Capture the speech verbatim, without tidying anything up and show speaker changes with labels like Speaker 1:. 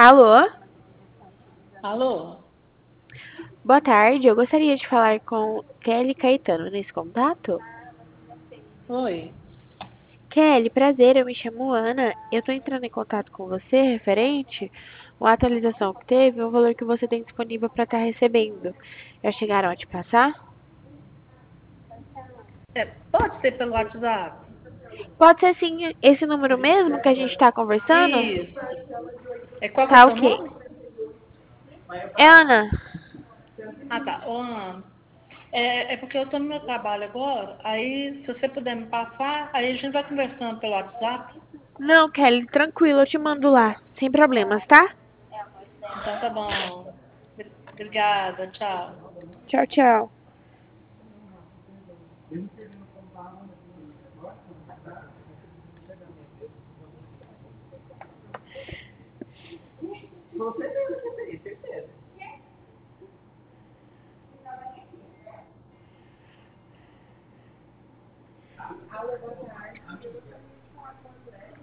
Speaker 1: Alô?
Speaker 2: Alô?
Speaker 1: Boa tarde. Eu gostaria de falar com Kelly Caetano nesse contato.
Speaker 2: Oi.
Speaker 1: Kelly, prazer, eu me chamo Ana. Eu tô entrando em contato com você referente uma atualização que teve, o valor que você tem disponível para estar recebendo. Já chegaram a te passar?
Speaker 2: É, pode ser pelo WhatsApp?
Speaker 1: Pode ser sim esse número mesmo que a gente está conversando?
Speaker 2: Isso. É, qual que é o
Speaker 1: Tá
Speaker 2: seu
Speaker 1: ok.
Speaker 2: nome?
Speaker 1: É Ana.
Speaker 2: Ah, tá. Ô, Ana. É, é porque eu estou no meu trabalho agora, aí se você puder me passar, aí a gente vai conversando pelo WhatsApp.
Speaker 1: Não, Kelly, tranquilo, eu te mando lá, sem problemas, tá?
Speaker 2: Então tá bom. Obrigada, tchau.
Speaker 1: Tchau, tchau.